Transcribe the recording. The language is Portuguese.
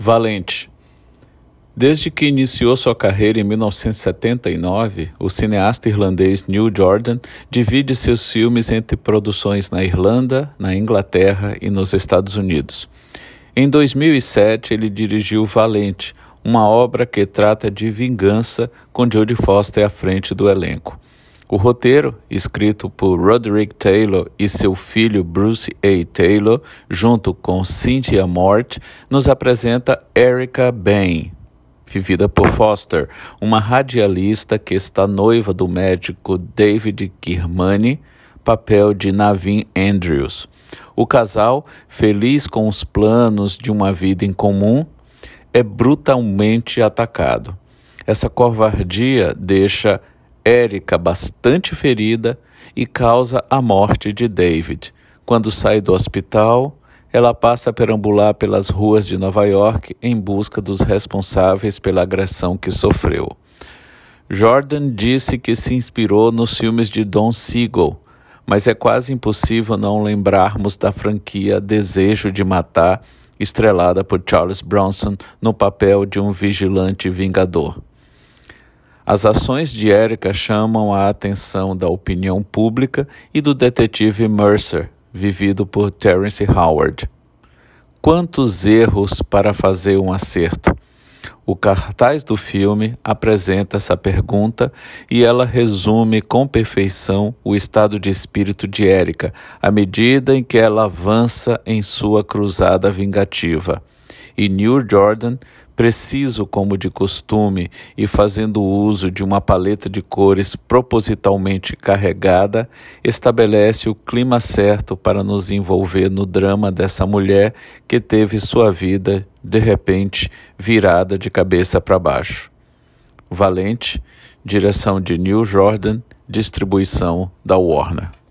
Valente. Desde que iniciou sua carreira em 1979, o cineasta irlandês Neil Jordan divide seus filmes entre produções na Irlanda, na Inglaterra e nos Estados Unidos. Em 2007, ele dirigiu Valente, uma obra que trata de vingança com Jodie Foster à frente do elenco. O roteiro, escrito por Roderick Taylor e seu filho Bruce A. Taylor, junto com Cynthia Mort, nos apresenta Erica Bain, vivida por Foster, uma radialista que está noiva do médico David Kirmany, papel de Naveen Andrews. O casal, feliz com os planos de uma vida em comum, é brutalmente atacado. Essa covardia deixa Erica bastante ferida e causa a morte de David. Quando sai do hospital, ela passa a perambular pelas ruas de Nova York em busca dos responsáveis pela agressão que sofreu. Jordan disse que se inspirou nos filmes de Don Siegel, mas é quase impossível não lembrarmos da franquia Desejo de Matar, estrelada por Charles Bronson no papel de um vigilante vingador. As ações de Erica chamam a atenção da opinião pública e do detetive Mercer, vivido por Terrence Howard. Quantos erros para fazer um acerto? O cartaz do filme apresenta essa pergunta e ela resume com perfeição o estado de espírito de Erica, à medida em que ela avança em sua cruzada vingativa. E Neil Jordan, preciso como de costume e fazendo uso de uma paleta de cores propositalmente carregada, estabelece o clima certo para nos envolver no drama dessa mulher que teve sua vida, de repente, virada de cabeça para baixo. Valente, direção de Neil Jordan, distribuição da Warner.